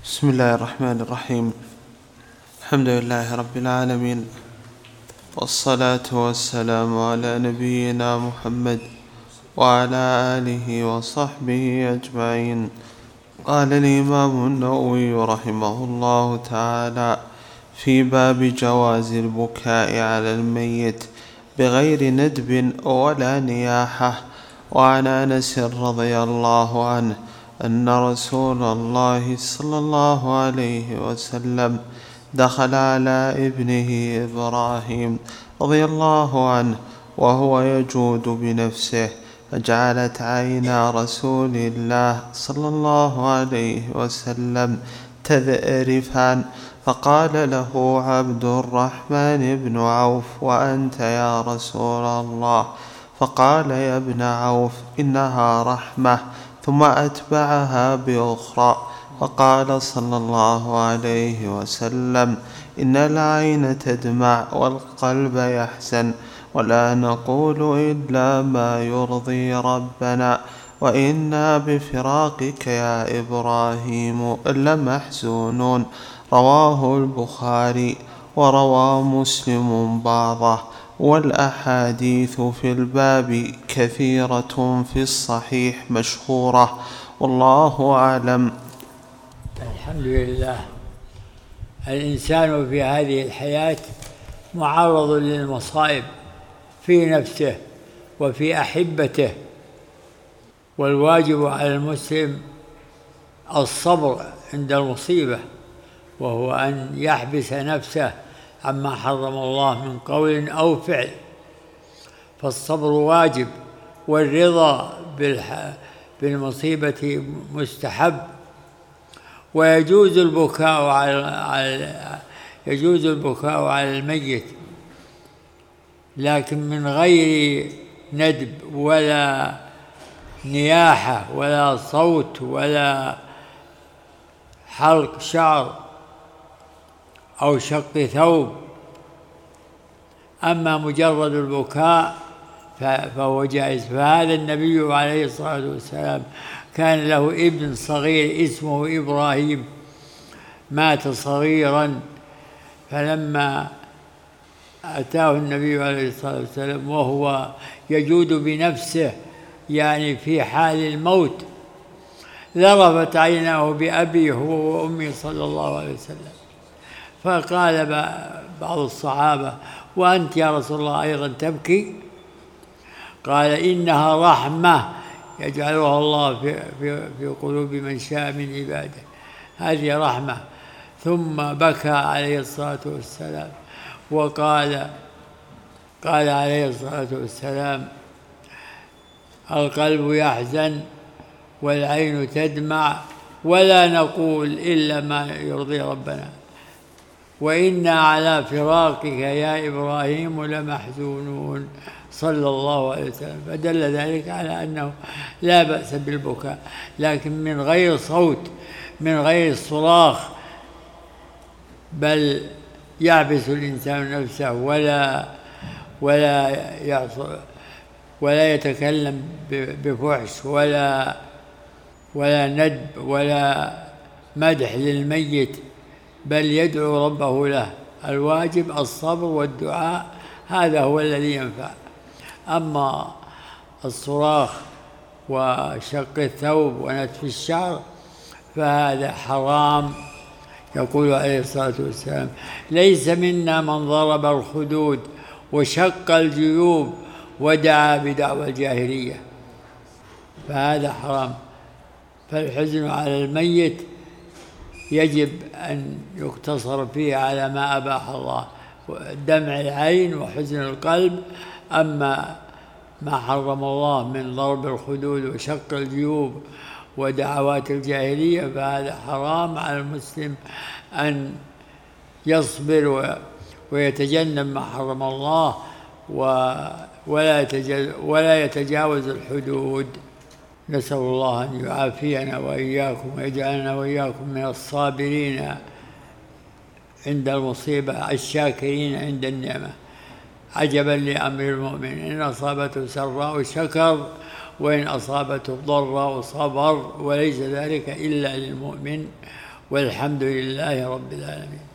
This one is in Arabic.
بسم الله الرحمن الرحيم. الحمد لله رب العالمين، والصلاة والسلام على نبينا محمد وعلى آله وصحبه أجمعين. قال الإمام النووي رحمه الله تعالى في باب جواز البكاء على الميت بغير ندب ولا نياحة. وعن أنس رضي الله عنه أن رسول الله صلى الله عليه وسلم دخل على ابنه إبراهيم رضي الله عنه وهو يجود بنفسه، فجعلت عينا رسول الله صلى الله عليه وسلم تذرفان، فقال له عبد الرحمن بن عوف: وأنت يا رسول الله؟ فقال: يا ابن عوف، إنها رحمة. ثم أتبعها بأخرى، فقال صلى الله عليه وسلم: إن العين تدمع والقلب يحزن، ولا نقول إلا ما يرضي ربنا، وإنا بفراقك يا إبراهيم لمحزونون. رواه البخاري، وروى مسلم بعضه، والأحاديث في الباب كثيرة في الصحيح مشهورة، والله أعلم. الحمد لله. الإنسان في هذه الحياة معرض للمصائب في نفسه وفي أحبته، والواجب على المسلم الصبر عند المصيبة، وهو أن يحبس نفسه عما حرم الله من قول أو فعل، فالصبر واجب، والرضا بالمصيبة مستحب. ويجوز البكاء على الميت، لكن من غير ندب ولا نياحة ولا صوت ولا حلق شعر أو شق ثوب. أما مجرد البكاء فهو جائز. فهذا النبي عليه الصلاة والسلام كان له ابن صغير اسمه إبراهيم، مات صغيرا، فلما أتاه النبي عليه الصلاة والسلام وهو يجود بنفسه، يعني في حال الموت، ذرفت عيناه بأبيه هو وأمي صلى الله عليه وسلم. فقال بعض الصحابة: وأنت يا رسول الله أيضا تبكي؟ قال: إنها رحمة يجعلها الله في قلوب من شاء من عباده، هذه رحمة. ثم بكى عليه الصلاة والسلام وقال عليه الصلاة والسلام: القلب يحزن والعين تدمع، ولا نقول إلا ما يرضي ربنا، وإنا على فراقك يا إبراهيم لمحزونون، صلى الله عليه وسلم. فدل ذلك على أنه لا بأس بالبكاء، لكن من غير صوت، من غير صراخ، بل يعبس الإنسان نفسه ولا يتكلم بفحش ولا ندب ولا مدح للميت، بل يدعو ربه له. الواجب الصبر والدعاء، هذا هو الذي ينفع. أما الصراخ وشق الثوب ونتف الشعر فهذا حرام. يقول عليه الصلاة والسلام: ليس منا من ضرب الخدود وشق الجيوب ودعا بدعوى الجاهلية، فهذا حرام. فالحزن على الميت يجب أن يقتصر فيه على ما أباح الله، دمع العين وحزن القلب. أما ما حرم الله من ضرب الخدود وشق الجيوب ودعوات الجاهلية فهذا حرام على المسلم أن يصبر ويتجنب ما حرم الله ولا يتجاوز الحدود. نسأل الله أن يعافينا وإياكم ويجعلنا وإياكم من الصابرين عند المصيبة الشاكرين عند النعمة. عجبا لأمر المؤمن، إن أصابته سراء شكر وإن أصابته ضراء صبر، وليس ذلك إلا للمؤمن. والحمد لله رب العالمين.